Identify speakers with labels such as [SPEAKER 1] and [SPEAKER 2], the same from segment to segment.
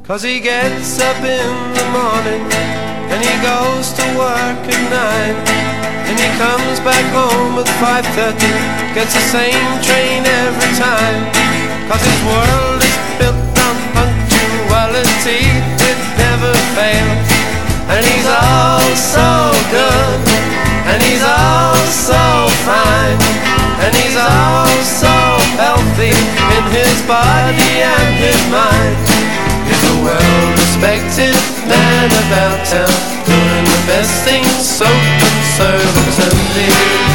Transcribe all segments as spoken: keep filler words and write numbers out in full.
[SPEAKER 1] 'Cause he gets up in the morning and he goes to work at nine, and he comes back home at five thirty, gets the same train every time. 'Cause his world is built on punctuality, it never fails. And he's all so good, and he's all so fine, and he's all so healthy in his body and his mind. He's a well-respected man about town, doing the best things so conservatively.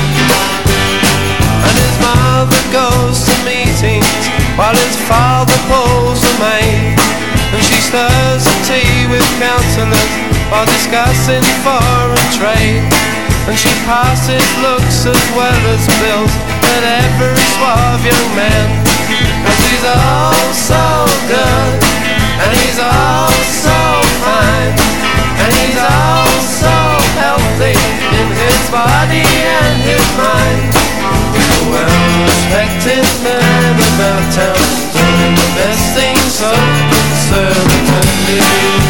[SPEAKER 1] And his mother goes to meetings while his father pulls the maid, and she stirs the tea with counsellors while discussing foreign trade. And she passes looks as well as bills at every suave young man. 'Cause he's all so good, and he's all so fine, and he's all so healthy in his body and his mind. He's a well-respected man about town, doing the best things so conservatively.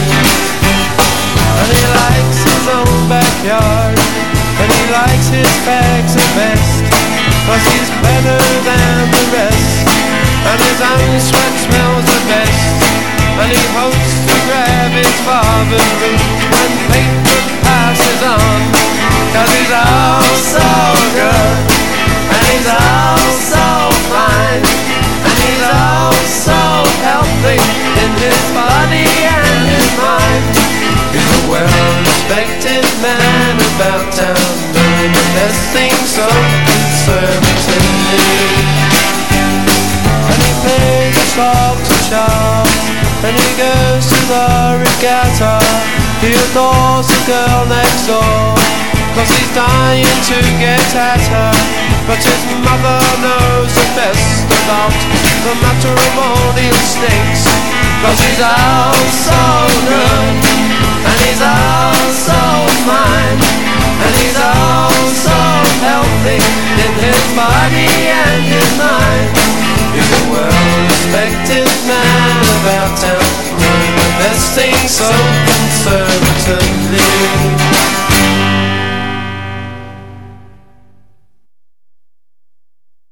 [SPEAKER 1] And he likes his own backyard, and he likes his fags the best, 'cause he's better than the rest, and his own sweat smells the best. And he hopes to grab his father's root when paper passes on. 'Cause he's all so good, and he's all so fine, and he's all so healthy in his body and his mind. He's a well-respected man about town, doing the best things so conservatively. And he plays the stocks and sharps, and he goes to the regatta. He adores the girl next door, 'cause he's dying to get at her. But his mother knows the best about the matrimonial snakes. 'Cause he's all so good, and he's all so fine, and he's all so healthy in his body and his mind. He's a well-respected man about town, doing the best things so conservatively.